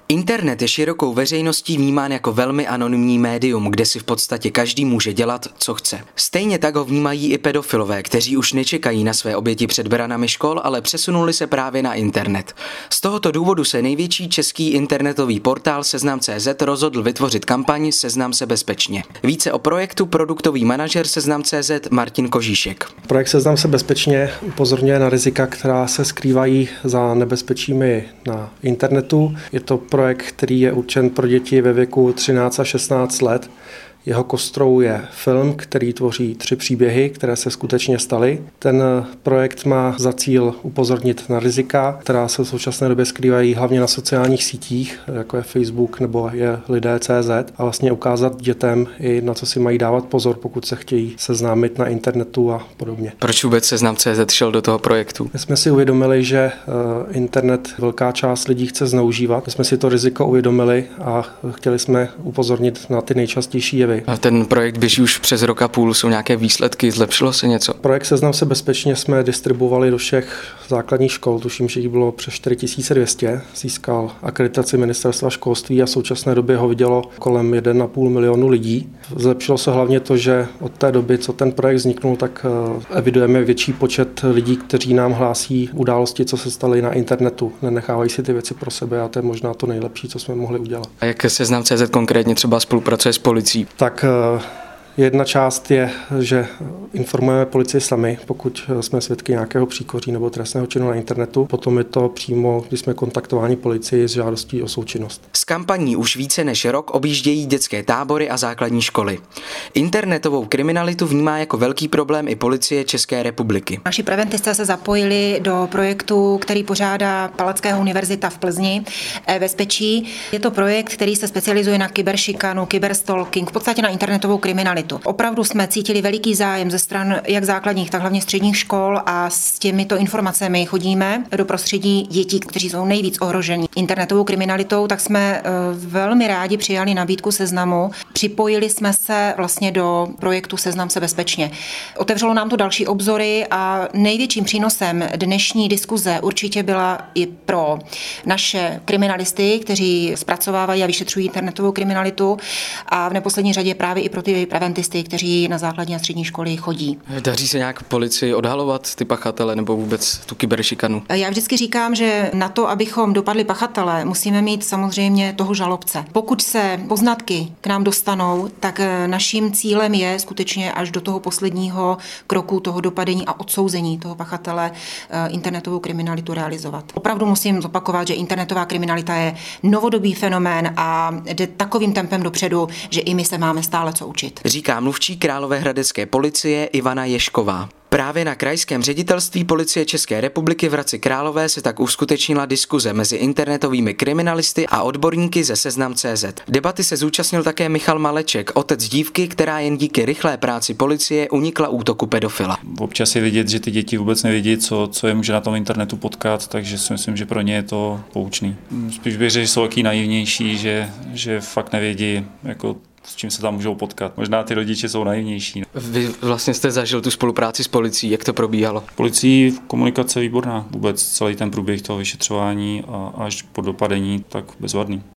Internet je širokou veřejností vnímán jako velmi anonymní médium, kde si v podstatě každý může dělat, co chce. Stejně tak ho vnímají i pedofilové, kteří už nečekají na své oběti před branami škol, ale přesunuli se právě na internet. Z tohoto důvodu se největší český internetový portál Seznam.cz rozhodl vytvořit kampaň Seznam se bezpečně. Více o projektu produktový manažer Seznam.cz Martin Kožíšek. Projekt Seznam se bezpečně upozorňuje na rizika, která se skrývají za nebezpečími na internetu. Je to projekt, který je určen pro děti ve věku 13 a 16 let. Jeho kostrou je film, který tvoří 3 příběhy, které se skutečně staly. Ten projekt má za cíl upozornit na rizika, která se v současné době skrývají hlavně na sociálních sítích, jako je Facebook nebo je lidé.cz, a vlastně ukázat dětem i na co si mají dávat pozor, pokud se chtějí seznámit na internetu a podobně. Proč vůbec Seznam.cz šel do toho projektu? My jsme si uvědomili, že internet velká část lidí chce zneužívat. My jsme si to riziko uvědomili a chtěli jsme upozornit na ty nejčastější jevy. A ten projekt běží už přes rok a půl, jsou nějaké výsledky, zlepšilo se něco? Projekt Seznam se bezpečně jsme distribuovali do všech základních škol, tuším, že jich bylo přes 4200, získal akreditaci Ministerstva školství a v současné době ho vidělo kolem 1,5 milionu lidí. Zlepšilo se hlavně to, že od té doby, co ten projekt vzniknul, tak evidujeme větší počet lidí, kteří nám hlásí události, co se staly na internetu. Nenechávají si ty věci pro sebe a to je možná to nejlepší, co jsme mohli udělat. A jak Seznam.cz konkrétně třeba spolupracuje s policií? Tak jedna část je, že informujeme policii sami, pokud jsme svědky nějakého příkoří nebo trestného činu na internetu. Potom je to přímo, když jsme kontaktováni policii s žádostí o součinnost. S kampaní už více než rok objíždějí dětské tábory a základní školy. Internetovou kriminalitu vnímá jako velký problém i Policie České republiky. Naši preventisté se zapojili do projektu, který pořádá Palackého univerzita v Plzni, e-bezpečí. Je to projekt, který se specializuje na kyberšikanu, kyberstalking, v podstatě na internetovou kriminalitu. Opravdu jsme cítili veliký zájem ze stran jak základních, tak hlavně středních škol a s těmito informacemi chodíme do prostředí dětí, kteří jsou nejvíc ohroženi internetovou kriminalitou, tak jsme velmi rádi přijali nabídku Seznamu. Připojili jsme se vlastně do projektu Seznam se bezpečně. Otevřelo nám to další obzory a největším přínosem dnešní diskuze určitě byla i pro naše kriminalisty, kteří zpracovávají a vyšetřují internetovou kriminalitu a v neposlední řadě právě i pro ty preventisty, kteří na základní a střední školy chodí. Daří se nějak policii odhalovat ty pachatele nebo vůbec tu kyberšikanu? Já vždycky říkám, že na to, abychom dopadli pachatele, musíme mít samozřejmě toho žalobce. Pokud se poznatky k nám dostanou, tak naším cílem je skutečně až do toho posledního kroku toho dopadení a odsouzení toho pachatele internetovou kriminalitu realizovat. Opravdu musím zopakovat, že internetová kriminalita je novodobý fenomén a jde takovým tempem dopředu, že i my se máme stále co učit. Říká mluvčí královéhradecké policie Ivana Ješková. Právě na Krajském ředitelství Policie České republiky v Hradci Králové se tak uskutečnila diskuze mezi internetovými kriminalisty a odborníky ze Seznam.cz. Debaty se zúčastnil také Michal Maleček, otec dívky, která jen díky rychlé práci policie unikla útoku pedofila. Občas je vidět, že ty děti vůbec nevědí, co je může na tom internetu potkat, takže si myslím, že pro ně je to poučný. Spíš bych řekl, že jsou taky naivnější, že fakt nevědí, jako s čím se tam můžou potkat. Možná ty rodiče jsou naivnější. Vy vlastně jste zažil tu spolupráci s policií, jak to probíhalo? Policií komunikace výborná, vůbec celý ten průběh toho vyšetřování a až po dopadení tak bezvadný.